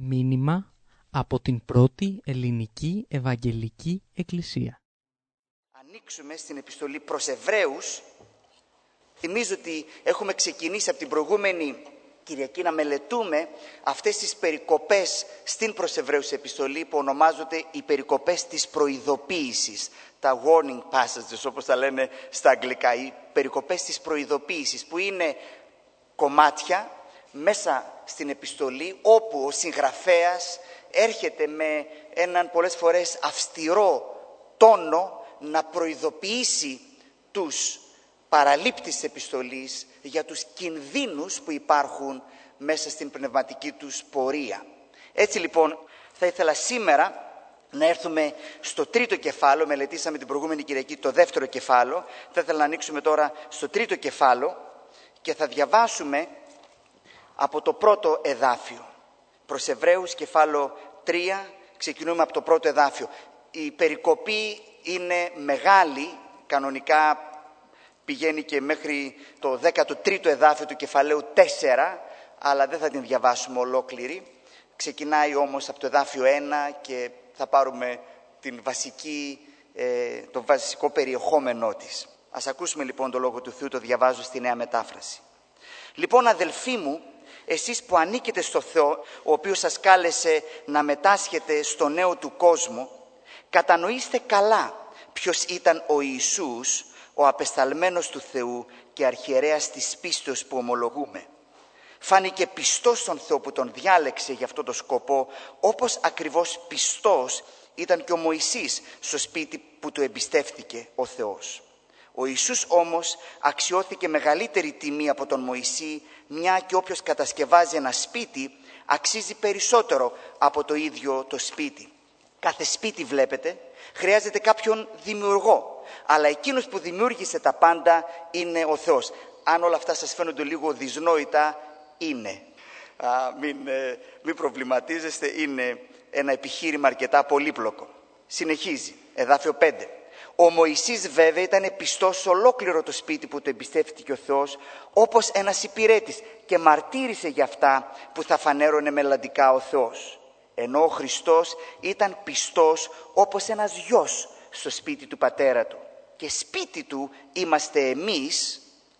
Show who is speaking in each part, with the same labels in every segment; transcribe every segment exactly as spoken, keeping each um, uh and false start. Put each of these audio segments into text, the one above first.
Speaker 1: Μήνυμα από την πρώτη ελληνική Ευαγγελική Εκκλησία.
Speaker 2: Ανοίξουμε στην επιστολή προς Εβραίους. Θυμίζω ότι έχουμε ξεκινήσει από την προηγούμενη Κυριακή να μελετούμε αυτές τις περικοπές στην προς Εβραίους επιστολή που ονομάζονται οι περικοπές της προειδοποίησης, τα warning passages όπως τα λένε στα αγγλικά, οι περικοπές της προειδοποίησης, που είναι κομμάτια μέσα στην επιστολή όπου ο συγγραφέας έρχεται με έναν πολλές φορές αυστηρό τόνο να προειδοποιήσει τους παραλήπτης της επιστολής για τους κινδύνους που υπάρχουν μέσα στην πνευματική τους πορεία. Έτσι λοιπόν θα ήθελα σήμερα να έρθουμε στο τρίτο κεφάλαιο. Μελετήσαμε την προηγούμενη Κυριακή το δεύτερο κεφάλαιο. Θα ήθελα να ανοίξουμε τώρα στο τρίτο κεφάλαιο και θα διαβάσουμε από το πρώτο εδάφιο. Προς Εβραίους κεφάλαιο τρία, ξεκινούμε από το πρώτο εδάφιο. Η περικοπή είναι μεγάλη, κανονικά πηγαίνει και μέχρι το δέκατο τρίτο εδάφιο του κεφαλαίου τέσσερα, αλλά δεν θα την διαβάσουμε ολόκληρη. Ξεκινάει όμως από το εδάφιο ένα και θα πάρουμε την βασική, ε, το βασικό περιεχόμενό της. Ας ακούσουμε λοιπόν το Λόγο του Θεού, το διαβάζω στη Νέα Μετάφραση. Λοιπόν, αδελφοί μου, εσείς που ανήκετε στο Θεό, ο οποίος σας κάλεσε να μετάσχετε στο νέο του κόσμο, κατανοήστε καλά ποιος ήταν ο Ιησούς, ο απεσταλμένος του Θεού και αρχιερέας της πίστεως που ομολογούμε. Φάνηκε πιστός στον Θεό που τον διάλεξε για αυτό το σκοπό, όπως ακριβώς πιστός ήταν και ο Μωυσής στο σπίτι που του εμπιστεύτηκε ο Θεός. Ο Ιησούς όμως αξιώθηκε μεγαλύτερη τιμή από τον Μωυσή, μια και όποιος κατασκευάζει ένα σπίτι αξίζει περισσότερο από το ίδιο το σπίτι. Κάθε σπίτι, βλέπετε, χρειάζεται κάποιον δημιουργό, αλλά εκείνος που δημιούργησε τα πάντα είναι ο Θεός. Αν όλα αυτά σας φαίνονται λίγο δυσνόητα, είναι. Α, μην, ε, μην προβληματίζεστε, είναι ένα επιχείρημα αρκετά πολύπλοκο. Συνεχίζει, εδάφιο πέντε. Ο Μωυσής βέβαια ήταν πιστός σε ολόκληρο το σπίτι που του εμπιστεύτηκε ο Θεός, όπως ένας υπηρέτης, και μαρτύρησε για αυτά που θα φανέρωνε μελλοντικά ο Θεός. Ενώ ο Χριστός ήταν πιστός όπως ένας γιος στο σπίτι του πατέρα του. Και σπίτι του είμαστε εμείς,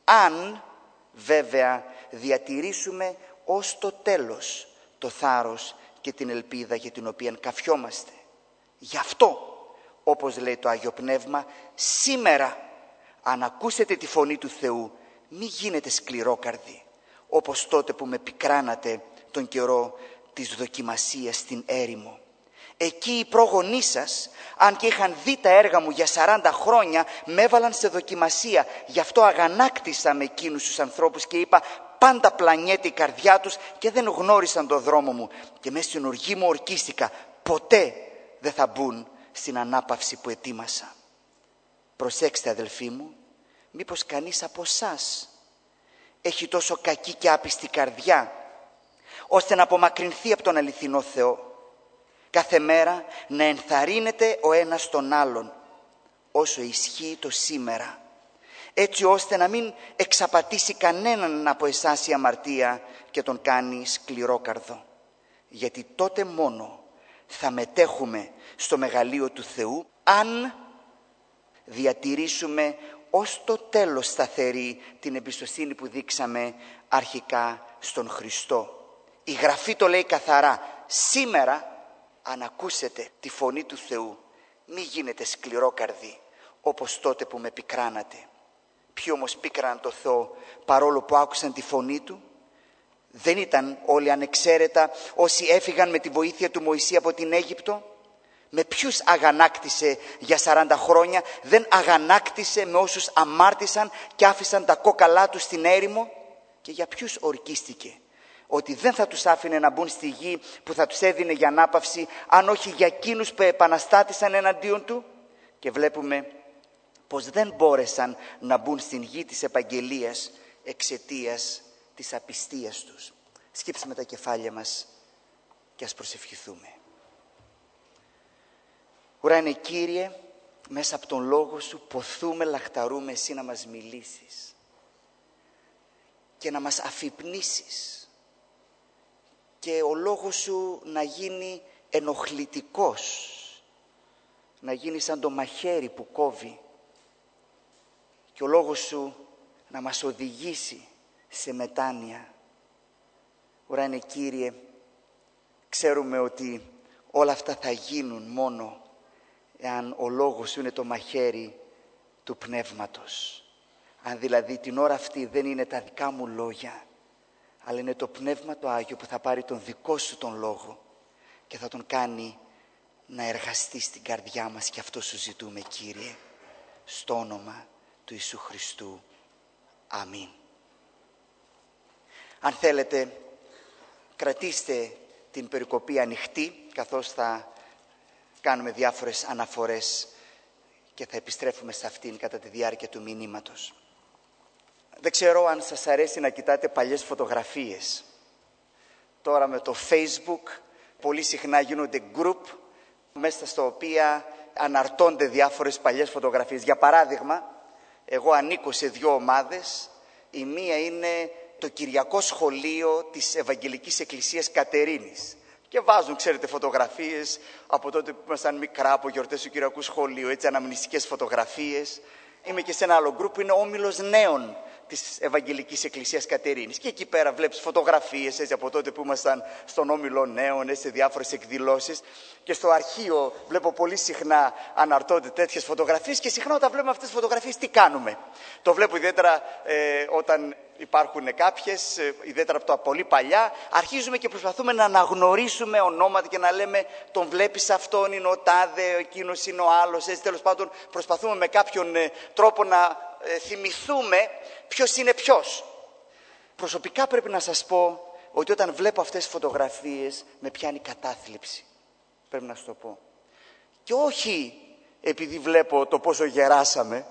Speaker 2: αν βέβαια διατηρήσουμε ως το τέλος το θάρρος και την ελπίδα για την οποία καφιόμαστε. Γι' αυτό, όπως λέει το Άγιο Πνεύμα, σήμερα αν ακούσετε τη φωνή του Θεού, μη γίνετε σκληρόκαρδοι, όπως τότε που με πικράνατε τον καιρό της δοκιμασίας στην έρημο. Εκεί οι πρόγονείς σας, αν και είχαν δει τα έργα μου για σαράντα χρόνια, με έβαλαν σε δοκιμασία. Γι' αυτό αγανάκτησα με εκείνους τους ανθρώπους και είπα, πάντα πλανιέται η καρδιά τους και δεν γνώρισαν τον δρόμο μου. Και μέσα στην οργή μου ορκίστηκα, ποτέ δεν θα μπουν στην ανάπαυση που ετοίμασα. Προσέξτε, αδελφοί μου, μήπως κανείς από εσάς έχει τόσο κακή και άπιστη καρδιά, ώστε να απομακρυνθεί από τον αληθινό Θεό. Κάθε μέρα να ενθαρρύνεται ο ένας τον άλλον, όσο ισχύει το σήμερα, έτσι ώστε να μην εξαπατήσει κανέναν από εσάς η αμαρτία και τον κάνει σκληρόκαρδο. Γιατί τότε μόνο θα μετέχουμε στο μεγαλείο του Θεού, αν διατηρήσουμε ως το τέλος σταθερή την εμπιστοσύνη που δείξαμε αρχικά στον Χριστό. Η Γραφή το λέει καθαρά. Σήμερα, αν ακούσετε τη φωνή του Θεού, μη γίνετε σκληρόκαρδοι, όπως τότε που με πικράνατε. Ποιοι όμως πίκραναν το Θεό παρόλο που άκουσαν τη φωνή του? Δεν ήταν όλοι ανεξαίρετα όσοι έφυγαν με τη βοήθεια του Μωυσή από την Αίγυπτο? Με ποιους αγανάκτησε για σαράντα χρόνια? Δεν αγανάκτησε με όσους αμάρτησαν και άφησαν τα κόκαλά τους στην έρημο? Και για ποιους ορκίστηκε? Ότι δεν θα τους άφηνε να μπουν στη γη που θα τους έδινε για ανάπαυση, αν όχι για εκείνους που επαναστάτησαν εναντίον του? Και βλέπουμε πως δεν μπόρεσαν να μπουν στην γη της επαγγελίας εξαιτίας της απιστίας τους. Σκύψουμε τα κεφάλια μας και ας προσευχηθούμε. Ουράνιε Κύριε, μέσα από τον Λόγο Σου ποθούμε, λαχταρούμε Εσύ να μας μιλήσεις και να μας αφυπνήσεις και ο λόγος σου να γίνει ενοχλητικός, να γίνει σαν το μαχαίρι που κόβει και ο λόγος σου να μας οδηγήσει σε μετάνοια. Ουράνιε Κύριε, ξέρουμε ότι όλα αυτά θα γίνουν μόνο εάν ο λόγος σου είναι το μαχαίρι του Πνεύματος. Αν δηλαδή την ώρα αυτή δεν είναι τα δικά μου λόγια, αλλά είναι το Πνεύμα το Άγιο που θα πάρει τον δικό σου τον λόγο και θα τον κάνει να εργαστεί στην καρδιά μας, και αυτό σου ζητούμε, Κύριε, στο όνομα του Ιησού Χριστού. Αμήν. Αν θέλετε, κρατήστε την περικοπή ανοιχτή, καθώς θα κάνουμε διάφορες αναφορές και θα επιστρέφουμε σε αυτήν κατά τη διάρκεια του μηνύματος. Δεν ξέρω αν σας αρέσει να κοιτάτε παλιές φωτογραφίες. Τώρα με το Facebook πολύ συχνά γίνονται group μέσα στα οποία αναρτώνται διάφορες παλιές φωτογραφίες. Για παράδειγμα, εγώ ανήκω σε δύο ομάδες. Η μία είναι το Κυριακό Σχολείο της Ευαγγελικής Εκκλησίας Κατερίνης. Και βάζουν, ξέρετε, φωτογραφίες από τότε που ήμασταν μικρά, από γιορτές του Κυριακού Σχολείου, έτσι, αναμνηστικές φωτογραφίες. Είμαι και σε ένα άλλο γκρουπ που είναι Όμιλος Νέων της Ευαγγελικής Εκκλησίας Κατερίνης. Και εκεί πέρα βλέπεις φωτογραφίες, έτσι, από τότε που ήμασταν στον Όμιλο Νέων, έτσι, σε διάφορες εκδηλώσεις. Και στο αρχείο βλέπω πολύ συχνά αναρτώνται τέτοιες φωτογραφίες και συχνά όταν βλέπουμε αυτές τις φωτογραφίες τι κάνουμε. Το βλέπω ιδιαίτερα ε, όταν υπάρχουν κάποιες, ε, ιδιαίτερα από τα πολύ παλιά, αρχίζουμε και προσπαθούμε να αναγνωρίσουμε ονόματα και να λέμε τον βλέπεις, αυτόν είναι ο τάδε, εκείνος είναι ο άλλος, έτσι, τέλος πάντων προσπαθούμε με κάποιον ε, τρόπο να ε, θυμηθούμε ποιος είναι ποιος. Προσωπικά πρέπει να σας πω ότι όταν βλέπω αυτές τις φωτογραφίες με πιάνει κατάθλιψη. Πρέπει να σου το πω. Και όχι επειδή βλέπω το πόσο γεράσαμε,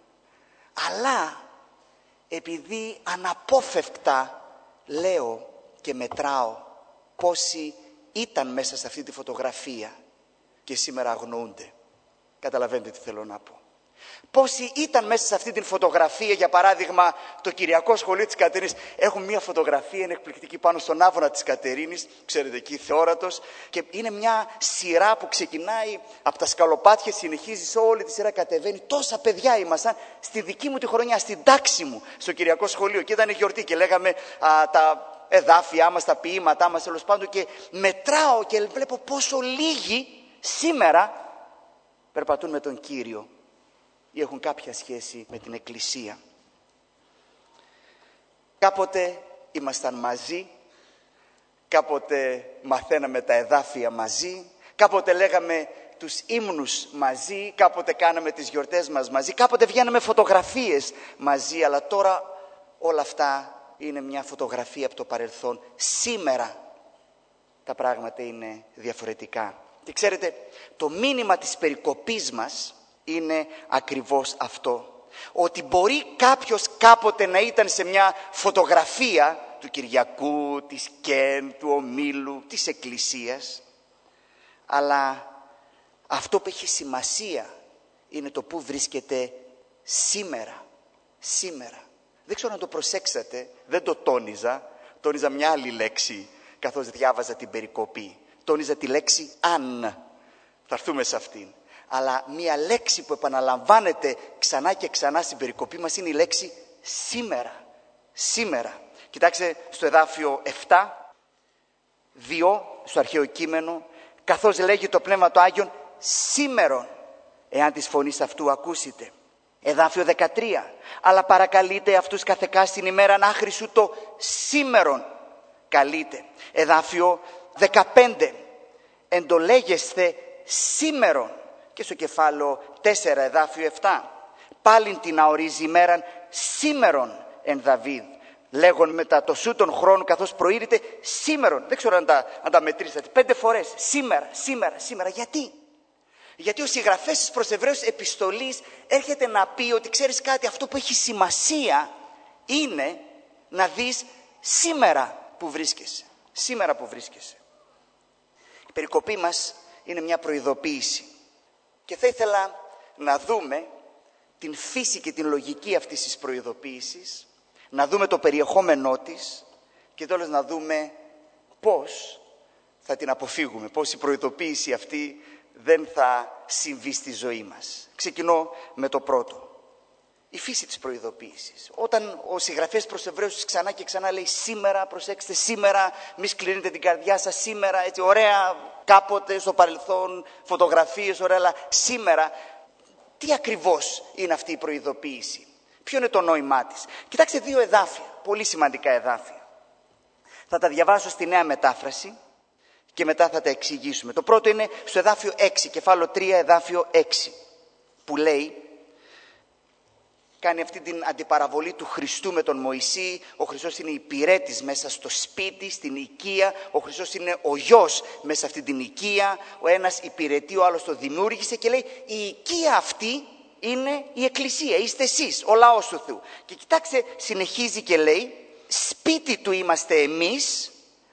Speaker 2: αλλά επειδή αναπόφευκτα λέω και μετράω πόσοι ήταν μέσα σε αυτή τη φωτογραφία και σήμερα αγνοούνται. Καταλαβαίνετε τι θέλω να πω. Πόσοι ήταν μέσα σε αυτή την φωτογραφία, για παράδειγμα το Κυριακό Σχολείο της Κατερίνης. Έχουμε μια φωτογραφία, είναι εκπληκτική, πάνω στον άβονα της Κατερίνης, ξέρετε, εκεί θεόρατος, και είναι μια σειρά που ξεκινάει από τα σκαλοπάτια, συνεχίζει σε όλη τη σειρά, κατεβαίνει. Τόσα παιδιά ήμασταν στη δική μου τη χρονιά, στην τάξη μου, στο Κυριακό Σχολείο, και ήταν γιορτή και λέγαμε α, τα εδάφια μας, τα ποίηματά μας, τέλος πάντων, και μετράω και βλέπω πόσο λίγοι σήμερα περπατούν με τον Κύριο ή έχουν κάποια σχέση με την Εκκλησία. Κάποτε ήμασταν μαζί, κάποτε μαθαίναμε τα εδάφια μαζί, κάποτε λέγαμε τους ύμνους μαζί, κάποτε κάναμε τις γιορτές μας μαζί, κάποτε βγαίναμε φωτογραφίες μαζί, αλλά τώρα όλα αυτά είναι μια φωτογραφία από το παρελθόν. Σήμερα τα πράγματα είναι διαφορετικά. Και ξέρετε, το μήνυμα της περικοπής μας είναι ακριβώς αυτό. Ότι μπορεί κάποιος κάποτε να ήταν σε μια φωτογραφία του Κυριακού, της Κεν, του Ομίλου, της Εκκλησίας, αλλά αυτό που έχει σημασία είναι το που βρίσκεται σήμερα. Σήμερα. Δεν ξέρω αν το προσέξατε, δεν το τόνιζα, τόνιζα μια άλλη λέξη καθώς διάβαζα την περικοπή. Τόνιζα τη λέξη αν. Θα έρθουμε σε αυτήν. Αλλά μία λέξη που επαναλαμβάνεται ξανά και ξανά στην περικοπή μας είναι η λέξη σήμερα. Σήμερα. Κοιτάξτε στο εδάφιο επτά, δύο, στο αρχαίο κείμενο, καθώς λέγει το Πνεύμα το Άγιον, σήμερον, εάν της φωνής αυτού ακούσετε. Εδάφιο δεκατρία, αλλά παρακαλείτε αυτούς καθεκά στην ημέρα άχρησου το σήμερον καλείτε. Εδάφιο δεκαπέντε, εντολέγεσθε σήμερον. Και στο κεφάλαιο τέσσερα, εδάφιο επτά, πάλιν την αορίζει ημέραν σήμερον εν Δαβίδ, λέγον μετά το σου τον χρόνο καθώς προήρητε σήμερον. Δεν ξέρω αν τα, αν τα μετρήσατε, πέντε φορές, σήμερα, σήμερα, σήμερα. Γιατί? Γιατί ο συγγραφέας της προς Εβραίους επιστολής έρχεται να πει ότι ξέρεις κάτι, αυτό που έχει σημασία είναι να δεις σήμερα που βρίσκεσαι. Σήμερα που βρίσκεσαι. Η περικοπή μας είναι μια προειδοποίηση. Και θα ήθελα να δούμε την φύση και την λογική αυτής της προειδοποίησης, να δούμε το περιεχόμενό της και τέλος να δούμε πώς θα την αποφύγουμε, πώς η προειδοποίηση αυτή δεν θα συμβεί στη ζωή μας. Ξεκινώ με το πρώτο. Η φύση της προειδοποίησης. Όταν ο συγγραφέας προς Εβραίους ξανά και ξανά λέει σήμερα, προσέξτε, σήμερα, μη σκληρύνετε την καρδιά σας, σήμερα, έτσι, ωραία, κάποτε στο παρελθόν, φωτογραφίες, ωραία, αλλά σήμερα, τι ακριβώς είναι αυτή η προειδοποίηση? Ποιο είναι το νόημά της? Κοιτάξτε δύο εδάφια, πολύ σημαντικά εδάφια. Θα τα διαβάσω στη Νέα Μετάφραση και μετά θα τα εξηγήσουμε. Το πρώτο είναι στο εδάφιο έξι, κεφάλαιο τρία, εδάφιο έξι, που λέει, κάνει αυτή την αντιπαραβολή του Χριστού με τον Μωυσή. Ο Χριστός είναι υπηρέτης μέσα στο σπίτι, στην οικία. Ο Χριστός είναι ο γιος μέσα σε αυτή την οικία. Ο ένας υπηρετεί, ο άλλος το δημιούργησε και λέει η οικία αυτή είναι η Εκκλησία, είστε εσείς, ο λαός του Θεού. Και κοιτάξτε, συνεχίζει και λέει, σπίτι του είμαστε εμείς,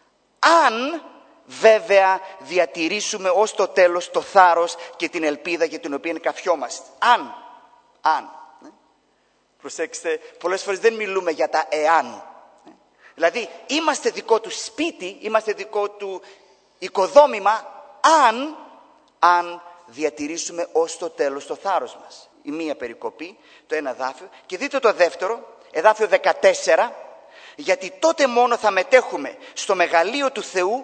Speaker 2: αν βέβαια διατηρήσουμε ως το τέλος το θάρρος και την ελπίδα για την οποία καφιόμαστε. Αν, αν. Προσέξτε, πολλές φορές δεν μιλούμε για τα εάν. Δηλαδή, είμαστε δικό του σπίτι, είμαστε δικό του οικοδόμημα, αν, αν διατηρήσουμε ως το τέλος το θάρρος μας. Η μία περικοπή, το ένα εδάφιο. Και δείτε το δεύτερο, εδάφιο δεκατέσσερα, γιατί τότε μόνο θα μετέχουμε στο μεγαλείο του Θεού,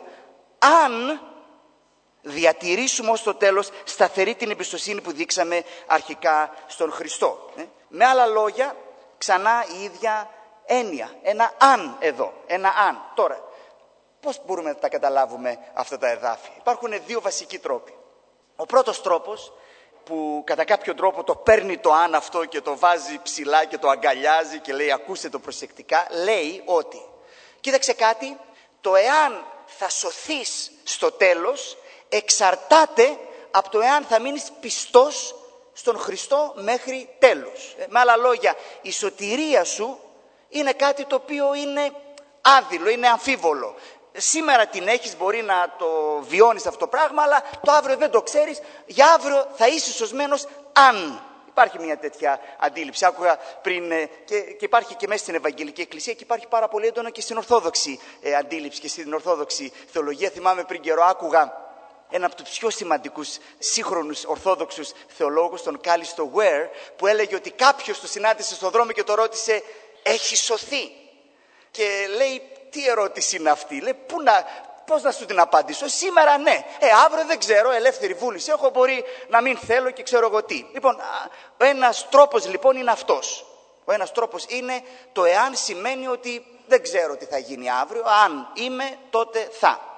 Speaker 2: αν διατηρήσουμε ως το τέλος σταθερή την εμπιστοσύνη που δείξαμε αρχικά στον Χριστό. Με άλλα λόγια, ξανά η ίδια έννοια. Ένα αν εδώ, ένα αν. Τώρα, πώς μπορούμε να τα καταλάβουμε αυτά τα εδάφια? Υπάρχουν δύο βασικοί τρόποι. Ο πρώτος τρόπος, που κατά κάποιο τρόπο το παίρνει το αν αυτό και το βάζει ψηλά και το αγκαλιάζει και λέει ακούστε το προσεκτικά, λέει ότι, κοίταξε κάτι, το εάν θα σωθείς στο τέλος εξαρτάται από το εάν θα μείνεις πιστός στον Χριστό μέχρι τέλους. Με άλλα λόγια, η σωτηρία σου είναι κάτι το οποίο είναι άδειλο, είναι αμφίβολο. Σήμερα την έχεις, μπορεί να το βιώνεις αυτό το πράγμα, αλλά το αύριο δεν το ξέρεις. Για αύριο θα είσαι σωσμένος αν. Υπάρχει μια τέτοια αντίληψη. Άκουγα πριν και, και υπάρχει και μέσα στην Ευαγγελική Εκκλησία και υπάρχει πάρα πολύ έντονο και στην Ορθόδοξη ε, αντίληψη και στην Ορθόδοξη θεολογία. Θυμάμαι πριν καιρό άκουγα ένα από τους πιο σημαντικούς σύγχρονους ορθόδοξους θεολόγους, τον Κάλιστο Ware, που έλεγε ότι κάποιος το συνάντησε στον δρόμο και το ρώτησε «Έχει σωθεί?» Και λέει «Τι ερώτηση είναι αυτή?» Λέει «Πού να, πώς να σου την απαντήσω? Σήμερα ναι, ε, αύριο δεν ξέρω, ελεύθερη βούληση έχω, μπορεί να μην θέλω και ξέρω εγώ τι». Λοιπόν, ο ένας τρόπος λοιπόν είναι αυτός. Ο ένας τρόπος είναι το εάν σημαίνει ότι δεν ξέρω τι θα γίνει αύριο, αν είμαι τότε θα.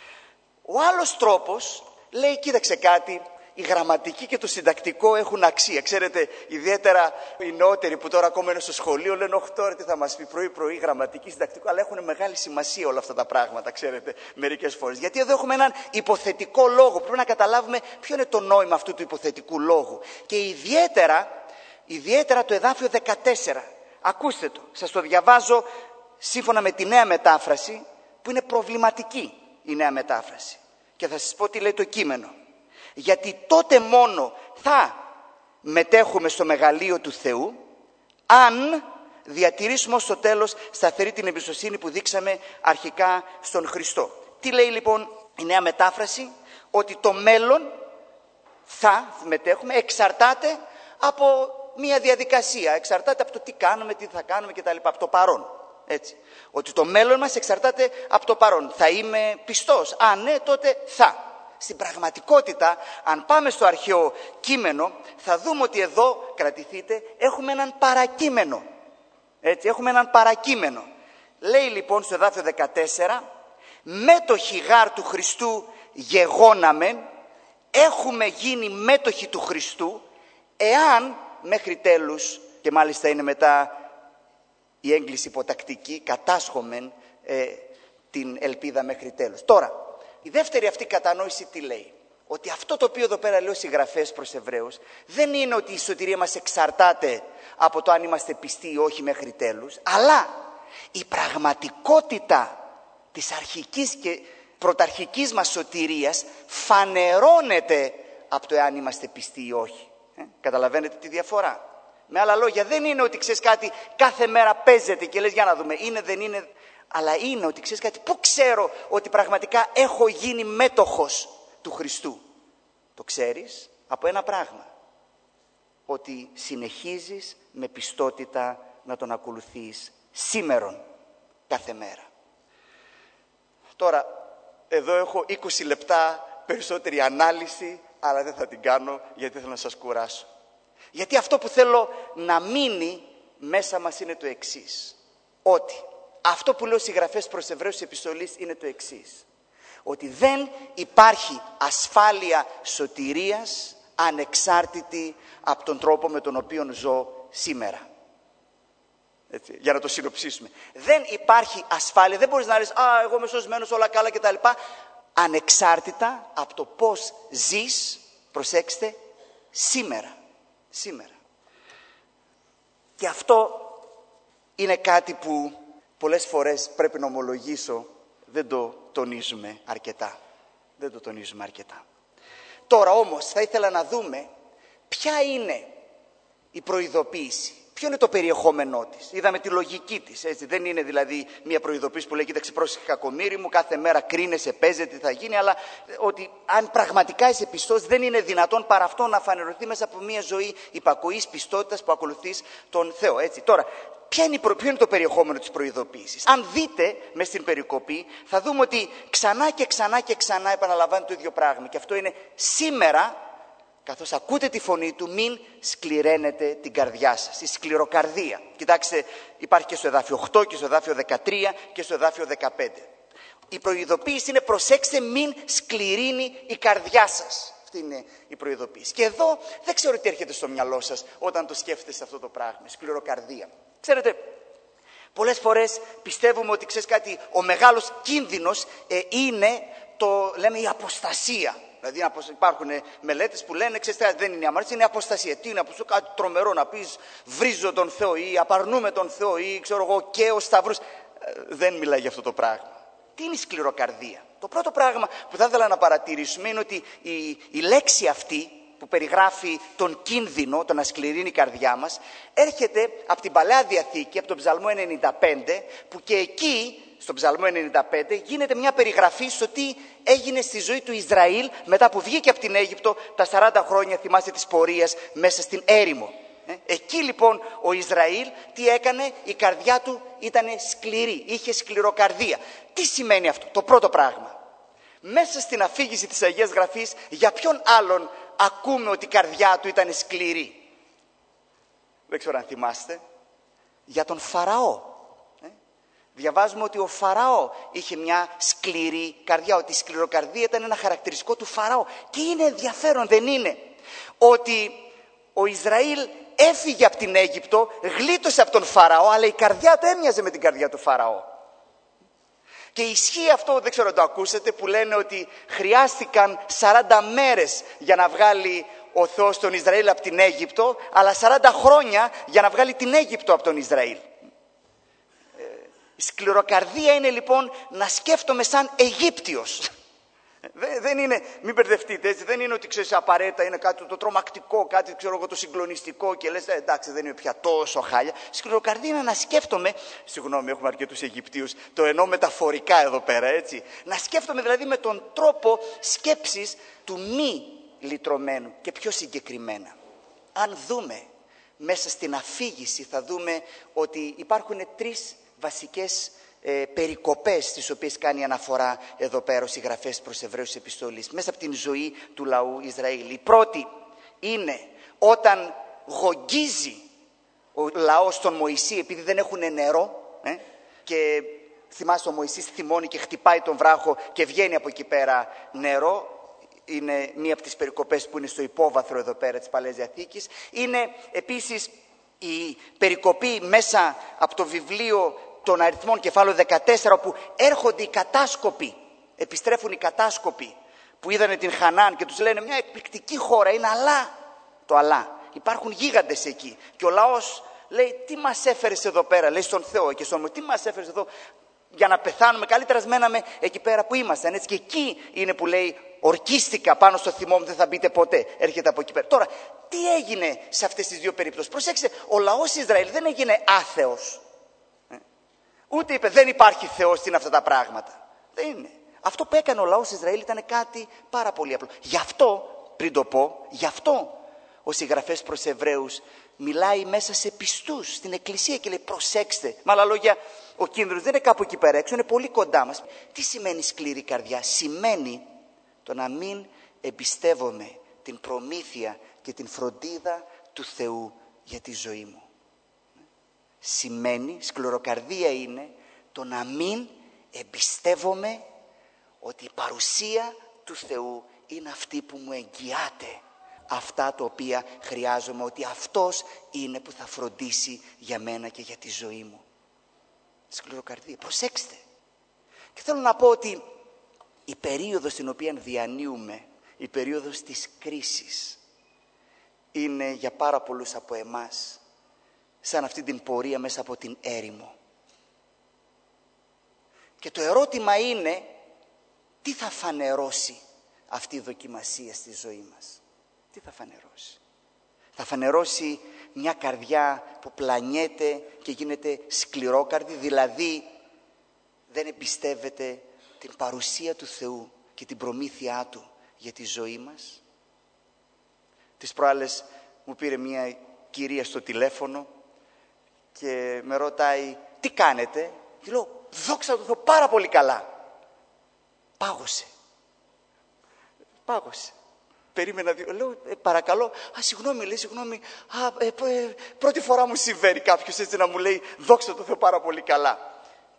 Speaker 2: Ο άλλος τρόπος λέει, κοίταξε κάτι, η γραμματική και το συντακτικό έχουν αξία. Ξέρετε, ιδιαίτερα οι νεότεροι που τώρα ακόμα είναι στο σχολείο λένε όχι τώρα τι θα μας πει πρωί-πρωί γραμματική, συντακτικό, αλλά έχουν μεγάλη σημασία όλα αυτά τα πράγματα, ξέρετε, μερικές φορές. Γιατί εδώ έχουμε έναν υποθετικό λόγο, πρέπει να καταλάβουμε ποιο είναι το νόημα αυτού του υποθετικού λόγου. Και ιδιαίτερα, ιδιαίτερα το εδάφιο δεκατέσσερα. Ακούστε το, σας το διαβάζω σύμφωνα με τη Νέα Μετάφραση, που είναι προβληματική η Νέα Μετάφραση. Και θα σας πω τι λέει το κείμενο. Γιατί τότε μόνο θα μετέχουμε στο μεγαλείο του Θεού, αν διατηρήσουμε ως το τέλος σταθερή την εμπιστοσύνη που δείξαμε αρχικά στον Χριστό. Τι λέει λοιπόν η Νέα Μετάφραση? Ότι το μέλλον θα μετέχουμε εξαρτάται από μια διαδικασία, εξαρτάται από το τι κάνουμε, τι θα κάνουμε κτλ. Από το παρόν. Έτσι. Ότι το μέλλον μας εξαρτάται από το παρόν. Θα είμαι πιστός? Αν ναι, τότε θα. Στην πραγματικότητα, αν πάμε στο αρχαίο κείμενο, θα δούμε ότι εδώ, κρατηθείτε, έχουμε έναν παρακείμενο. Έτσι, έχουμε έναν παρακείμενο. Λέει λοιπόν στο εδάφιο δεκατέσσερα, μέτοχοι γάρ του Χριστού γεγόναμεν, έχουμε γίνει μέτοχοι του Χριστού, εάν μέχρι τέλους, και μάλιστα είναι μετά η έγκληση υποτακτική, κατάσχομεν ε, την ελπίδα μέχρι τέλους. Τώρα, η δεύτερη αυτή κατανόηση τι λέει? Ότι αυτό το οποίο εδώ πέρα λέει ο συγγραφέας προς Εβραίους δεν είναι ότι η σωτηρία μας εξαρτάται από το αν είμαστε πιστοί ή όχι μέχρι τέλους, αλλά η πραγματικότητα της αρχικής και πρωταρχικής μας σωτηρίας φανερώνεται από το εάν είμαστε πιστοί ή όχι. Ε, καταλαβαίνετε τη διαφορά? Με άλλα λόγια, δεν είναι ότι ξέρεις κάτι, κάθε μέρα παίζεται και λες για να δούμε, είναι δεν είναι. Αλλά είναι ότι, ξέρεις κάτι, πού ξέρω ότι πραγματικά έχω γίνει μέτοχος του Χριστού? Το ξέρεις από ένα πράγμα. Ότι συνεχίζεις με πιστότητα να τον ακολουθείς σήμερον, κάθε μέρα. Τώρα, εδώ έχω είκοσι λεπτά περισσότερη ανάλυση, αλλά δεν θα την κάνω γιατί θέλω να σας κουράσω. Γιατί αυτό που θέλω να μείνει μέσα μας είναι το εξής. Ότι αυτό που λέω στις συγγραφές προς Εβραίους επιστολής είναι το εξής. Ότι δεν υπάρχει ασφάλεια σωτηρίας ανεξάρτητη από τον τρόπο με τον οποίο ζω σήμερα. Έτσι, για να το συνοψίσουμε. Δεν υπάρχει ασφάλεια, δεν μπορείς να λες «Α, εγώ είμαι σωσμένος, όλα καλά» κτλ. Ανεξάρτητα από το πώς ζεις, προσέξτε, σήμερα. Σήμερα. Και αυτό είναι κάτι που πολλές φορές πρέπει να ομολογήσω, δεν το τονίζουμε αρκετά. Δεν το τονίζουμε αρκετά. Τώρα όμως θα ήθελα να δούμε ποια είναι η προειδοποίηση. Ποιο είναι το περιεχόμενό της? Είδαμε τη λογική της. Έτσι. Δεν είναι δηλαδή μια προειδοποίηση που λέει «Κοίταξε, πρόσεχε κακομοίρη μου, κάθε μέρα κρίνεσαι, παίζεται, τι θα γίνει», αλλά ότι αν πραγματικά είσαι πιστός, δεν είναι δυνατόν παρά αυτό να φανερωθεί μέσα από μια ζωή υπακοής, πιστότητας που ακολουθείς τον Θεό. Έτσι. Τώρα, ποιο είναι, ποιο είναι το περιεχόμενο της προειδοποίησης? Αν δείτε μες στην περικοπή, θα δούμε ότι ξανά και ξανά και ξανά επαναλαμβάνει το ίδιο πράγμα. Και αυτό είναι σήμερα. Καθώς ακούτε τη φωνή του, μην σκληραίνετε την καρδιά σας, η σκληροκαρδία. Κοιτάξτε, υπάρχει και στο εδάφιο οκτώ και στο εδάφιο δεκατρία και στο εδάφιο δεκαπέντε. Η προειδοποίηση είναι προσέξτε, μην σκληρύνει η καρδιά σας. Αυτή είναι η προειδοποίηση. Και εδώ δεν ξέρω τι έρχεται στο μυαλό σας όταν το σκέφτεστε αυτό το πράγμα, σκληροκαρδία. Ξέρετε, πολλές φορές πιστεύουμε ότι, ξέρεις κάτι, ο μεγάλος κίνδυνος ε, είναι το, λέμε, η αποστασία. Δηλαδή υπάρχουν μελέτες που λένε, ξέρετε, δεν είναι η αμαρτία, είναι η αποστασία. Τι είναι αποστασία? Κάτι τρομερό να πεις βρίζω τον Θεό ή απαρνούμε τον Θεό ή ξέρω εγώ και ο Σταυρός. Δεν μιλάει για αυτό το πράγμα. Τι είναι η σκληροκαρδία? Το πρώτο πράγμα που θα ήθελα να παρατηρήσουμε είναι ότι η, η λέξη αυτή που περιγράφει τον κίνδυνο, το να σκληρύνει η καρδιά μας, έρχεται από την Παλαιά Διαθήκη, από τον Ψαλμό ενενήντα πέντε, που και εκεί, στον Ψαλμό ενενήντα πέντε, γίνεται μια περιγραφή στο τι έγινε στη ζωή του Ισραήλ μετά που βγήκε από την Αίγυπτο τα σαράντα χρόνια, θυμάστε, της πορείας μέσα στην έρημο. Εκεί λοιπόν ο Ισραήλ τι έκανε? Η καρδιά του ήταν σκληρή, είχε σκληροκαρδία. Τι σημαίνει αυτό? Το πρώτο πράγμα. Μέσα στην αφήγηση της Αγίας Γραφής, για ποιον άλλον ακούμε ότι η καρδιά του ήταν σκληρή? Δεν ξέρω αν θυμάστε. Για τον Φαραώ. Ε? Διαβάζουμε ότι ο Φαραώ είχε μια σκληρή καρδιά, ότι η σκληροκαρδία ήταν ένα χαρακτηριστικό του Φαραώ. Και είναι ενδιαφέρον, δεν είναι, ότι ο Ισραήλ έφυγε από την Αίγυπτο, γλίτωσε από τον Φαραώ, αλλά η καρδιά του έμοιαζε με την καρδιά του Φαραώ. Και ισχύει αυτό, δεν ξέρω αν το ακούσατε, που λένε ότι χρειάστηκαν σαράντα μέρες για να βγάλει ο Θεός τον Ισραήλ από την Αίγυπτο, αλλά σαράντα χρόνια για να βγάλει την Αίγυπτο από τον Ισραήλ. Ε, η σκληροκαρδία είναι λοιπόν να σκέφτομαι σαν Αιγύπτιος. Δεν, δεν είναι, μην μπερδευτείτε, έτσι, δεν είναι ότι ξέρεις απαραίτητα είναι κάτι το τρομακτικό, κάτι ξέρω εγώ το συγκλονιστικό και λες εντάξει δεν είναι πια τόσο χάλια. Σκληροκαρδία είναι να σκέφτομαι, συγγνώμη έχουμε αρκετούς Αιγυπτίους, το εννοώ μεταφορικά εδώ πέρα, έτσι. Να σκέφτομαι δηλαδή με τον τρόπο σκέψης του μη λυτρωμένου και πιο συγκεκριμένα. Αν δούμε μέσα στην αφήγηση θα δούμε ότι υπάρχουν τρεις βασικές Ε, περικοπές στις οποίες κάνει αναφορά εδώ πέρα ο συγγραφέας προς Εβραίους επιστολής μέσα από την ζωή του λαού Ισραήλ. Η πρώτη είναι όταν γογγίζει ο λαός τον Μωυσή επειδή δεν έχουν νερό ε, και θυμάστε ο Μωυσής θυμώνει και χτυπάει τον βράχο και βγαίνει από εκεί πέρα νερό. Είναι μία από τις περικοπές που είναι στο υπόβαθρο εδώ πέρα της Παλαιάς Διαθήκης. Είναι επίσης η περικοπή μέσα από το βιβλίο των Αριθμών κεφάλαιο δεκατέσσερα, όπου έρχονται οι κατάσκοποι, επιστρέφουν οι κατάσκοποι που είδανε την Χανάν και τους λένε μια εκπληκτική χώρα, είναι αλλά, το αλλά, υπάρχουν γίγαντες εκεί. Και ο λαός λέει τι μας έφερες εδώ πέρα, λέει στον Θεό και στον Μωυσή, τι μας έφερες εδώ για να πεθάνουμε, καλύτερα σμέναμε εκεί πέρα που ήμασταν. Έτσι, και εκεί είναι που λέει ορκίστηκα πάνω στο θυμό μου, δεν θα μπείτε ποτέ, έρχεται από εκεί πέρα. Τώρα, τι έγινε σε αυτές τις δύο περιπτώσεις? Προσέξτε, ο λαός Ισραήλ δεν έγινε άθεος. Ούτε είπε δεν υπάρχει Θεός, τι είναι αυτά τα πράγματα. Δεν είναι. Αυτό που έκανε ο λαός Ισραήλ ήταν κάτι πάρα πολύ απλό. Γι' αυτό, πριν το πω, γι' αυτό ο συγγραφέας προς Εβραίους μιλάει μέσα σε πιστούς στην εκκλησία και λέει προσέξτε. Με άλλα λόγια, ο κίνδυνος δεν είναι κάπου εκεί πέρα έξω, είναι πολύ κοντά μας. Τι σημαίνει σκληρή καρδιά? Σημαίνει το να μην εμπιστεύομαι την προμήθεια και την φροντίδα του Θεού για τη ζωή μου. Σημαίνει, σκληροκαρδία είναι το να μην εμπιστεύομαι ότι η παρουσία του Θεού είναι αυτή που μου εγγυάται αυτά τα οποία χρειάζομαι, ότι αυτός είναι που θα φροντίσει για μένα και για τη ζωή μου. Σκληροκαρδία. Προσέξτε. Και θέλω να πω ότι η περίοδος στην οποία διανύουμε, η περίοδος της κρίσης, είναι για πάρα πολλούς από εμάς σαν αυτή την πορεία μέσα από την έρημο. Και το ερώτημα είναι, τι θα φανερώσει αυτή η δοκιμασία στη ζωή μας? Τι θα φανερώσει? Θα φανερώσει μια καρδιά που πλανιέται και γίνεται σκληρόκαρδη, δηλαδή δεν εμπιστεύεται την παρουσία του Θεού και την προμήθειά Του για τη ζωή μας. Τις προάλλες μου πήρε μια κυρία στο τηλέφωνο και με ρωτάει τι κάνετε? Και λέω δόξα τω Θεώ πάρα πολύ καλά. Πάγωσε. Πάγωσε. Περίμενα, λέω, ε, παρακαλώ, α, συγγνώμη, λέει, συγγνώμη, α, ε, ε, πρώτη φορά μου συμβαίνει κάποιος έτσι να μου λέει, δόξα τω Θεώ πάρα πολύ καλά.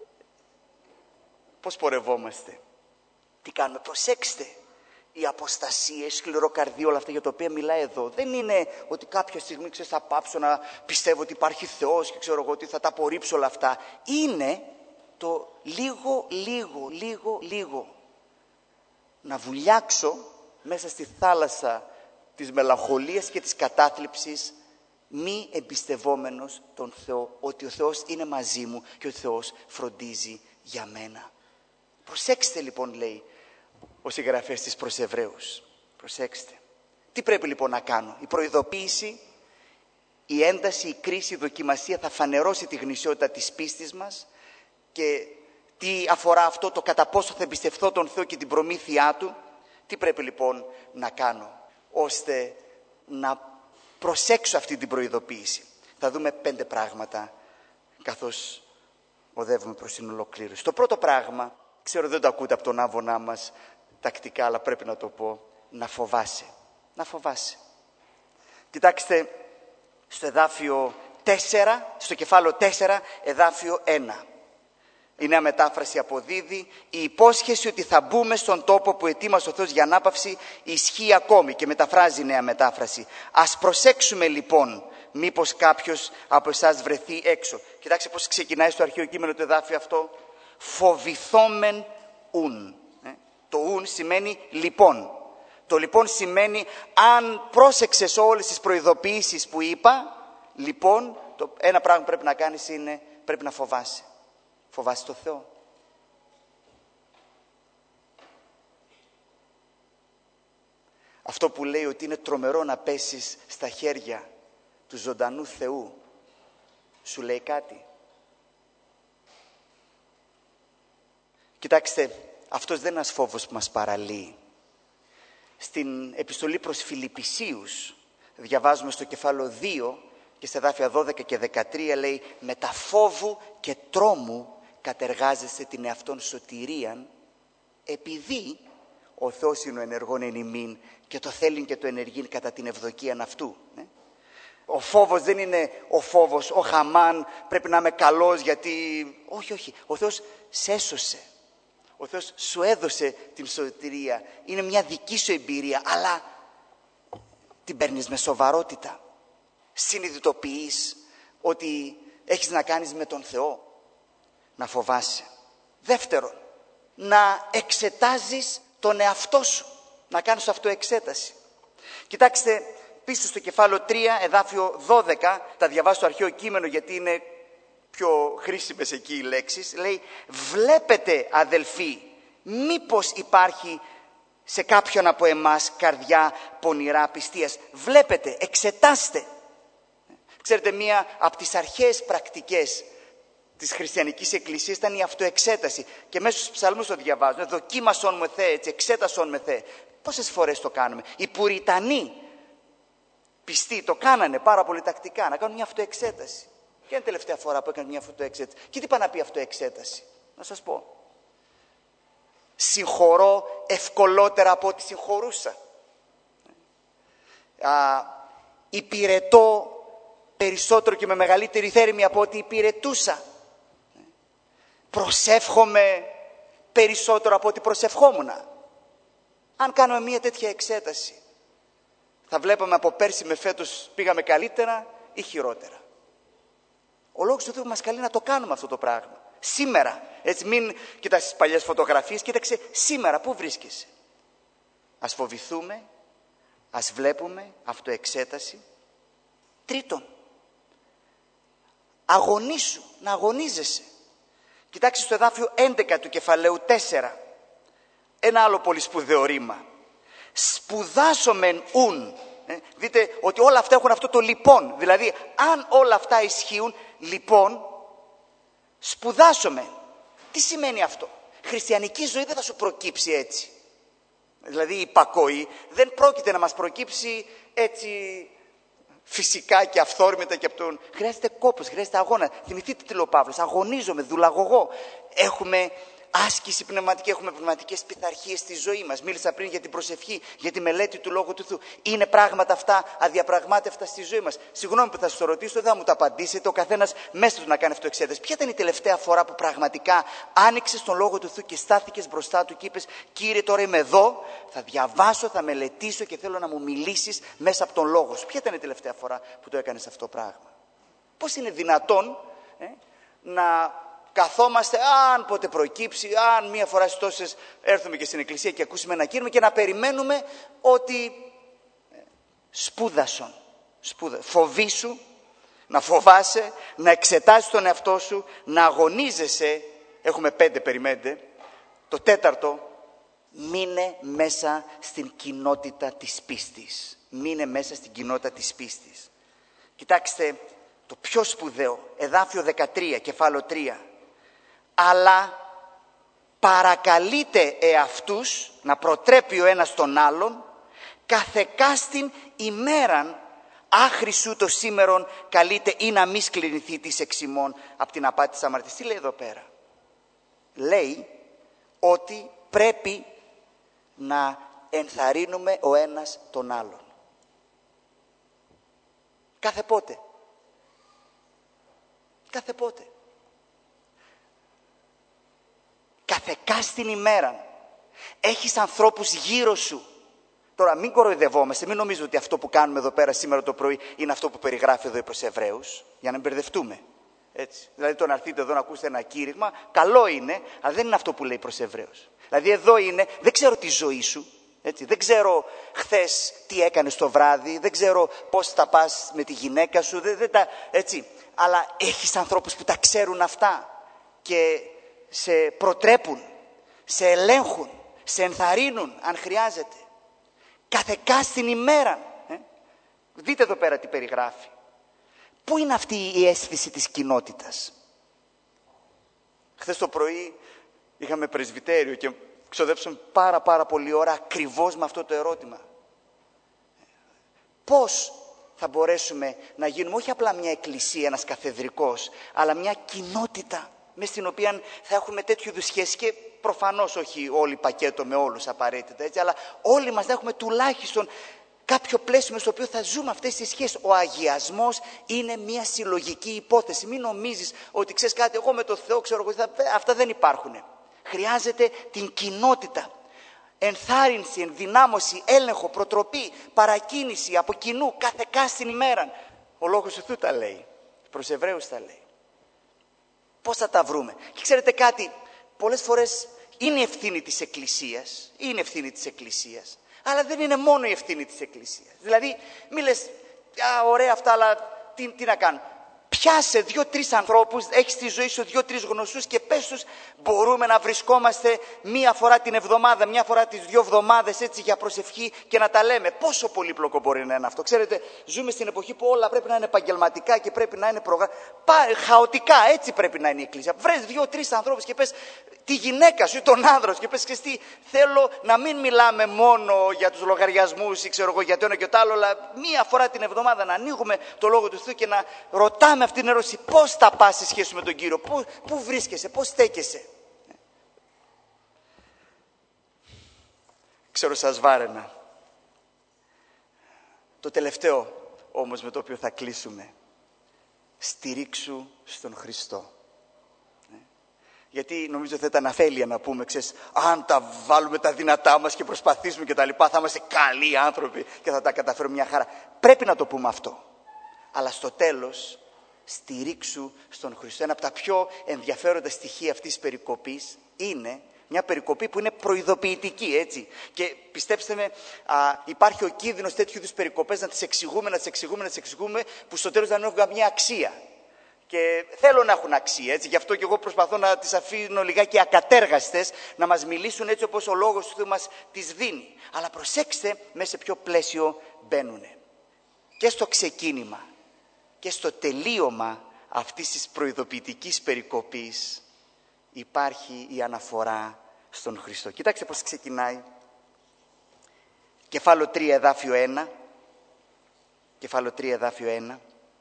Speaker 2: Πώς πορευόμαστε? Τι κάνουμε? Προσέξτε, η αποστασία, η σκληροκαρδία, όλα αυτά για τα οποία μιλάει εδώ, δεν είναι ότι κάποια στιγμή, ξέρεις, θα πάψω να πιστεύω ότι υπάρχει Θεός και ξέρω εγώ ότι θα τα απορρίψω όλα αυτά. Είναι το λίγο, λίγο, λίγο, λίγο να βουλιάξω μέσα στη θάλασσα της μελαγχολίας και της κατάθλιψης, μη εμπιστευόμενος τον Θεό, ότι ο Θεός είναι μαζί μου και ο Θεός φροντίζει για μένα. Προσέξτε λοιπόν, λέει ο συγγραφέας της προς Εβραίους. Προσέξτε. Τι πρέπει λοιπόν να κάνω? Η προειδοποίηση, η ένταση, η κρίση, η δοκιμασία θα φανερώσει τη γνησιότητα της πίστης μας και τι αφορά αυτό, το κατά πόσο θα εμπιστευθώ τον Θεό και την προμήθειά Του. Τι πρέπει λοιπόν να κάνω ώστε να προσέξω αυτή την προειδοποίηση? Θα δούμε πέντε πράγματα καθώς οδεύουμε προς την ολοκλήρωση. Το πρώτο πράγμα, ξέρω δεν το ακούτε από τον άβωνά μας τακτικά, αλλά πρέπει να το πω, να φοβάσαι. Να φοβάσαι. Κοιτάξτε στο εδάφιο τέσσερα, στο κεφάλαιο τέσσερα, εδάφιο ένα. Η Νέα Μετάφραση αποδίδει, η υπόσχεση ότι θα μπούμε στον τόπο που ετοίμασε ο Θεός για ανάπαυση ισχύει ακόμη, και μεταφράζει η Νέα Μετάφραση. Ας προσέξουμε λοιπόν, μήπως κάποιος από εσάς βρεθεί έξω. Κοιτάξτε πώς ξεκινάει στο αρχαίο κείμενο το εδάφιο αυτό. Φοβηθόμεν ουν. Ε, το ουν σημαίνει λοιπόν. Το λοιπόν σημαίνει αν πρόσεξες όλες τις προειδοποιήσεις που είπα, λοιπόν, το ένα πράγμα που πρέπει να κάνεις είναι πρέπει να φοβάσαι. Φοβάσαι το Θεό. Αυτό που λέει ότι είναι τρομερό να πέσεις στα χέρια του ζωντανού Θεού, σου λέει κάτι? Κοιτάξτε, αυτός δεν είναι ένας φόβος που μας παραλύει. Στην επιστολή προς Φιλιππισίους, διαβάζουμε στο κεφάλαιο δύο και στα εδάφια δώδεκα και δεκατρία, λέει «Με τα φόβου και τρόμου κατεργάζεστε την εαυτόν σωτηρίαν, επειδή ο Θεός είναι ο ενεργόν εν ημίν και το θέλει και το ενεργεί κατά την ευδοκίαν αυτού». Ο φόβος δεν είναι ο φόβος, ο Χαμάν, πρέπει να είμαι καλός γιατί... Όχι, όχι. Ο Θεός σε έσωσε. Ο Θεός σου έδωσε την σωτηρία. Είναι μια δική σου εμπειρία, αλλά την παίρνεις με σοβαρότητα. Συνειδητοποιείς ότι έχεις να κάνεις με τον Θεό. Να φοβάσαι. Δεύτερον, να εξετάζεις τον εαυτό σου. Να κάνεις αυτοεξέταση. Κοιτάξτε, πίσω στο κεφάλαιο τρία, εδάφιο δώδεκα, τα διαβάζω στο αρχαίο κείμενο γιατί είναι πιο χρήσιμες εκεί οι λέξεις, λέει «Βλέπετε αδελφοί, μήπως υπάρχει σε κάποιον από εμάς καρδιά πονηρά πιστείας». Βλέπετε, εξετάστε. Ξέρετε, μία από τις αρχαίες πρακτικές της χριστιανικής εκκλησίας ήταν η αυτοεξέταση. Και μέσα στους ψαλμούς το διαβάζουν. Δοκίμασον με Θεέ, έτσι, εξέτασον με Θεέ. Πόσες φορές το κάνουμε. Οι Πουριτανοί πιστοί το κάνανε πάρα πολύ τακτικά, να κάνουν μια αυτοεξέταση. Ποια είναι η τελευταία φορά που έκανε μια αυτοεξέταση? Και τι πάει να πει αυτοεξέταση? Να σας πω. Συγχωρώ ευκολότερα από ό,τι συγχωρούσα. Α, υπηρετώ περισσότερο και με μεγαλύτερη θέρμη από ό,τι υπηρετούσα. Προσεύχομαι περισσότερο από ό,τι προσευχόμουν. Αν κάνουμε μια τέτοια εξέταση, θα βλέπαμε από πέρσι με φέτος πήγαμε καλύτερα ή χειρότερα. Ο Λόγος του Θεού μας καλεί να το κάνουμε αυτό το πράγμα. Σήμερα. Έτσι, μην κοιτάς τις παλιές φωτογραφίες, κοίταξε σήμερα πού βρίσκεσαι. Ας φοβηθούμε, ας βλέπουμε αυτοεξέταση. Τρίτον, αγωνίσου, να αγωνίζεσαι. Κοιτάξτε στο εδάφιο έντεκα του κεφαλαίου τέσσερα. Ένα άλλο πολύ σπουδαίο ρήμα. Σπουδάσομεν ουν. Ε, δείτε ότι όλα αυτά έχουν αυτό το λοιπόν. Δηλαδή, αν όλα αυτά ισχύουν, λοιπόν, σπουδάσομεν. Τι σημαίνει αυτό? Χριστιανική ζωή δεν θα σου προκύψει έτσι. Δηλαδή, η υπακοή δεν πρόκειται να μας προκύψει έτσι φυσικά και αυθόρμητα και από τον... Χρειάζεται κόπος, χρειάζεται αγώνα. Θυμηθείτε τι λέει ο Παύλος. Αγωνίζομαι, δουλαγωγώ. Έχουμε άσκηση πνευματική, έχουμε πνευματικές πειθαρχίες στη ζωή μας. Μίλησα πριν για την προσευχή, για τη μελέτη του Λόγου του Θεού. Είναι πράγματα αυτά αδιαπραγμάτευτα στη ζωή μας. Συγγνώμη που θα σας το ρωτήσω, δεν θα μου το απαντήσετε. Ο καθένας μέσα του να κάνει αυτοεξέταση. Ποια ήταν η τελευταία φορά που πραγματικά άνοιξες τον Λόγο του Θεού και στάθηκες μπροστά του και είπες: Κύριε, τώρα είμαι εδώ, θα διαβάσω, θα μελετήσω και θέλω να μου μιλήσεις μέσα από τον Λόγο σου. Ποια ήταν η τελευταία φορά που το έκανες αυτό το πράγμα? Πώς είναι δυνατόν ε, να καθόμαστε, αν ποτέ προκύψει, αν μία φορά στις τόσες έρθουμε και στην εκκλησία και ακούσουμε ένα κήρυγμα και να περιμένουμε ότι σπούδασον, σπούδα, φοβήσου, να φοβάσαι, να εξετάσεις τον εαυτό σου, να αγωνίζεσαι. Έχουμε πέντε, περιμένετε. Το τέταρτο, μείνε μέσα στην κοινότητα της πίστης. Μείνε μέσα στην κοινότητα της πίστης. Κοιτάξτε το πιο σπουδαίο, εδάφιο δεκατρία, κεφάλαιο τρία. Αλλά παρακαλείτε εαυτούς να προτρέπει ο ένας τον άλλον καθεκάστην ημέραν άχρησου το σήμερον καλείται ή να μη σκληρυνθεί της εξημών από την απάτη της αμαρτίας. Τι λέει εδώ πέρα? Λέει ότι πρέπει να ενθαρρύνουμε ο ένας τον άλλον. Κάθε πότε. Κάθε πότε. Καθεκάστην ημέρα. Έχεις ανθρώπους γύρω σου. Τώρα μην κοροϊδευόμαστε, μην νομίζετε ότι αυτό που κάνουμε εδώ πέρα σήμερα το πρωί είναι αυτό που περιγράφει εδώ προς Εβραίους, για να μην μπερδευτούμε. Έτσι. Δηλαδή το να έρθετε εδώ να ακούσετε ένα κήρυγμα, καλό είναι, αλλά δεν είναι αυτό που λέει προς Εβραίους. Δηλαδή εδώ είναι, δεν ξέρω τη ζωή σου, έτσι. Δεν ξέρω χθες τι έκανες το βράδυ, δεν ξέρω πώς θα πας με τη γυναίκα σου, δεν, δεν τα, έτσι. Αλλά έχεις ανθρώπους που τα ξέρουν αυτά και σε προτρέπουν, σε ελέγχουν, σε ενθαρρύνουν αν χρειάζεται. Καθεκάστην ημέρα. Ε? Δείτε εδώ πέρα τι περιγράφει. Πού είναι αυτή η αίσθηση της κοινότητας? Χθες το πρωί είχαμε πρεσβυτέριο και ξοδέψαμε πάρα πάρα πολλή ώρα ακριβώς με αυτό το ερώτημα. Πώς θα μπορέσουμε να γίνουμε όχι απλά μια εκκλησία, ένας καθεδρικός, αλλά μια κοινότητα μες στην οποία θα έχουμε τέτοιου είδους σχέσεις και προφανώς όχι όλοι πακέτο με όλους απαραίτητα, έτσι, αλλά όλοι μας θα έχουμε τουλάχιστον κάποιο πλαίσιο στο οποίο θα ζούμε αυτές τις σχέσεις. Ο αγιασμός είναι μια συλλογική υπόθεση. Μην νομίζεις ότι ξέρεις κάτι, εγώ με το Θεό ξέρω εγώ, θα... αυτά δεν υπάρχουν. Χρειάζεται την κοινότητα. Ενθάρρυνση, ενδυνάμωση, έλεγχο, προτροπή, παρακίνηση από κοινού κάθε κάστην ημέραν. Ο Λόγος του Θεού τα λέει. Προς Εβραίους τα λέει. Πώς θα τα βρούμε? Και ξέρετε κάτι, πολλές φορές είναι η ευθύνη της Εκκλησίας, είναι ευθύνη της Εκκλησίας, αλλά δεν είναι μόνο η ευθύνη της Εκκλησίας. Δηλαδή, μη λες, α, ωραία αυτά, αλλά τι, τι να κάνω. πιάσε δύο-τρεις ανθρώπους, έχεις στη ζωή σου δύο-τρεις γνωστούς και πες τους, μπορούμε να βρισκόμαστε μία φορά την εβδομάδα, μία φορά τις δύο εβδομάδες έτσι για προσευχή και να τα λέμε. Πόσο πολύπλοκο μπορεί να είναι αυτό. Ξέρετε, ζούμε στην εποχή που όλα πρέπει να είναι επαγγελματικά και πρέπει να είναι προγρα... χαοτικά, έτσι πρέπει να είναι η Εκκλησία. Βρες δύο-τρεις ανθρώπους και πες τη γυναίκα σου ή τον άνδρα σου και πες και τι, θέλω να μην μιλάμε μόνο για τους λογαριασμούς ή ξέρω εγώ για το ένα και το άλλο, αλλά μία φορά την εβδομάδα να ανοίγουμε το Λόγο του Θεού και να ρωτάμε αυτήν την ερώτηση, πώς θα πας σε σχέση με τον Κύριο, πού, πού βρίσκεσαι, πώς στέκεσαι. Ξέρω σας βάρενα. Το τελευταίο όμως με το οποίο θα κλείσουμε, στηρίξου στον Χριστό. Γιατί νομίζω θα ήταν αφέλεια να πούμε, ξέρεις, αν τα βάλουμε τα δυνατά μας και προσπαθήσουμε και τα λοιπά, θα είμαστε καλοί άνθρωποι και θα τα καταφέρουμε μια χαρά. Πρέπει να το πούμε αυτό. Αλλά στο τέλος, στηρίξου στον Χριστό. Ένα από τα πιο ενδιαφέροντα στοιχεία αυτής της περικοπής είναι μια περικοπή που είναι προειδοποιητική, έτσι. Και πιστέψτε με, α, υπάρχει ο κίνδυνος τέτοιου είδους περικοπές να τις εξηγούμε, να τις εξηγούμε, να τις εξηγούμε, που στο τέλος δεν έχουν καμία αξία. Και θέλω να έχουν αξία, έτσι. Γι' αυτό και εγώ προσπαθώ να τις αφήνω λιγάκι ακατέργαστες, να μας μιλήσουν έτσι όπως ο Λόγος του Θεού μας τις δίνει. Αλλά προσέξτε μέσα σε ποιο πλαίσιο μπαίνουνε. Και στο ξεκίνημα και στο τελείωμα αυτής της προειδοποιητικής περικοπής υπάρχει η αναφορά στον Χριστό. Κοιτάξτε πώς ξεκινάει. Κεφάλαιο τρία, εδάφιο ένα. Κεφάλαιο τρία, εδάφιο ένα.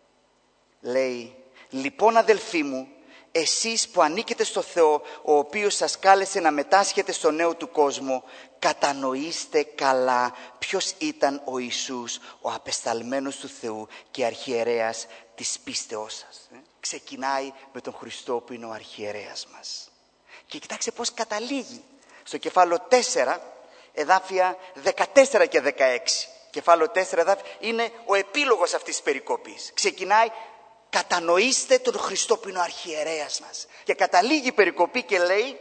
Speaker 2: Λέει, λοιπόν αδελφοί μου, εσείς που ανήκετε στο Θεό, ο οποίος σας κάλεσε να μετάσχετε στο νέο του κόσμο, κατανοήστε καλά ποιος ήταν ο Ιησούς, ο απεσταλμένος του Θεού και αρχιερέας της πίστεώς σας. Ε? Ξεκινάει με τον Χριστό που είναι ο αρχιερέας μας. Και κοιτάξτε πώς καταλήγει. Στο κεφάλαιο τέσσερα, εδάφια δεκατέσσερα και δεκαέξι. Κεφάλαιο τέσσερα, εδάφια, είναι ο επίλογος αυτής της περικοπής. Ξεκινάει, κατανοήστε τον Χριστό που είναι ο αρχιερέας μας. Και καταλήγει η περικοπή και λέει,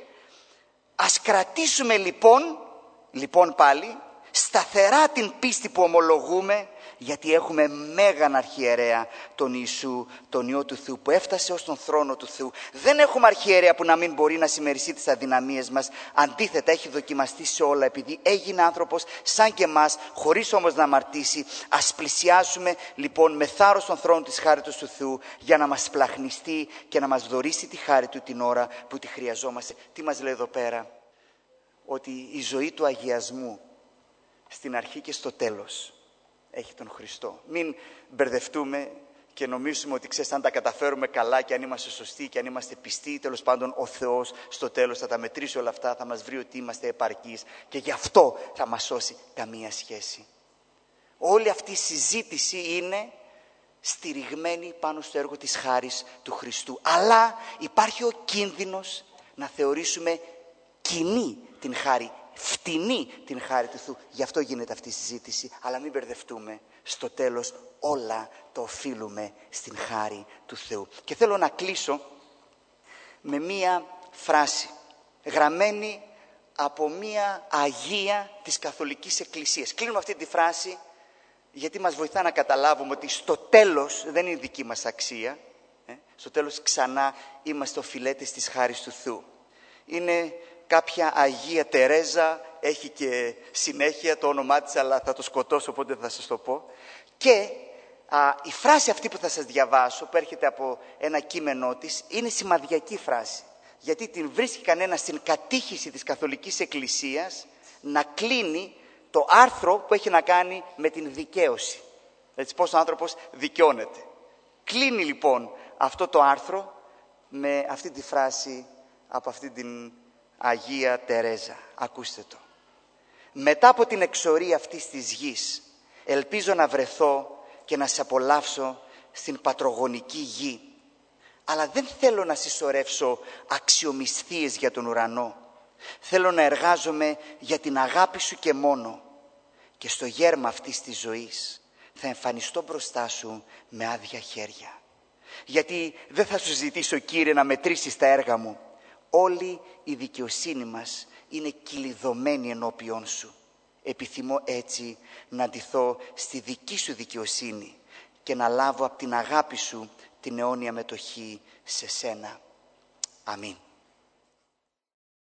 Speaker 2: ας κρατήσουμε λοιπόν, λοιπόν πάλι, σταθερά την πίστη που ομολογούμε, γιατί έχουμε μέγαν αρχιερέα τον Ιησού, τον Υιό του Θεού, που έφτασε ως τον θρόνο του Θεού. Δεν έχουμε αρχιερέα που να μην μπορεί να συμμεριστεί τις αδυναμίες μας. Αντίθετα, έχει δοκιμαστεί σε όλα, επειδή έγινε άνθρωπος σαν και εμάς, χωρίς όμως να αμαρτήσει. Ας πλησιάσουμε λοιπόν με θάρρος τον θρόνο της χάριτος του Θεού, για να μας πλαχνιστεί και να μας δωρήσει τη χάρη του την ώρα που τη χρειαζόμαστε. Τι μας λέει εδώ πέρα? Ότι η ζωή του αγιασμού στην αρχή και στο τέλος έχει τον Χριστό. Μην μπερδευτούμε και νομίζουμε ότι ξέρεις, αν τα καταφέρουμε καλά και αν είμαστε σωστοί και αν είμαστε πιστοί, τέλος πάντων ο Θεός στο τέλος θα τα μετρήσει όλα αυτά, θα μας βρει ότι είμαστε επαρκείς και γι' αυτό θα μας σώσει. Καμία σχέση. Όλη αυτή η συζήτηση είναι στηριγμένη πάνω στο έργο της χάρης του Χριστού. Αλλά υπάρχει ο κίνδυνος να θεωρήσουμε κοινή την χάρη, φτηνή την χάρη του Θεού. Γι' αυτό γίνεται αυτή η συζήτηση. Αλλά μην μπερδευτούμε. Στο τέλος όλα το οφείλουμε στην χάρη του Θεού. Και θέλω να κλείσω με μία φράση γραμμένη από μία Αγία της Καθολικής Εκκλησίας. Κλείνουμε αυτή τη φράση γιατί μας βοηθά να καταλάβουμε ότι στο τέλος δεν είναι δική μας αξία. Ε? Στο τέλος ξανά είμαστε οφειλέτες της χάρης του Θεού. Είναι κάποια Αγία Τερέζα, έχει και συνέχεια το όνομά της, αλλά θα το σκοτώσω, οπότε θα σας το πω. Και α, η φράση αυτή που θα σας διαβάσω, που έρχεται από ένα κείμενό της, είναι σημαδιακή φράση. Γιατί την βρίσκει κανένα στην κατήχηση της Καθολικής Εκκλησίας να κλείνει το άρθρο που έχει να κάνει με την δικαίωση. Έτσι, πώς ο άνθρωπος δικαιώνεται. Κλείνει λοιπόν αυτό το άρθρο με αυτή τη φράση από αυτή την Αγία Τερέζα. Ακούστε το. Μετά από την εξορία αυτής της γης, ελπίζω να βρεθώ και να σε απολαύσω στην πατρογονική γη. Αλλά δεν θέλω να συσσωρεύσω αξιομισθίες για τον ουρανό. Θέλω να εργάζομαι για την αγάπη σου και μόνο. Και στο γέρμα αυτής της ζωής θα εμφανιστώ μπροστά σου με άδεια χέρια. Γιατί δεν θα σου ζητήσω, Κύριε, να μετρήσεις τα έργα μου. Όλη η δικαιοσύνη μας είναι κυλιδωμένη ενώπιον σου. Επιθυμώ έτσι να ντυθώ στη δική σου δικαιοσύνη και να λάβω από την αγάπη σου την αιώνια μετοχή σε σένα. Αμήν.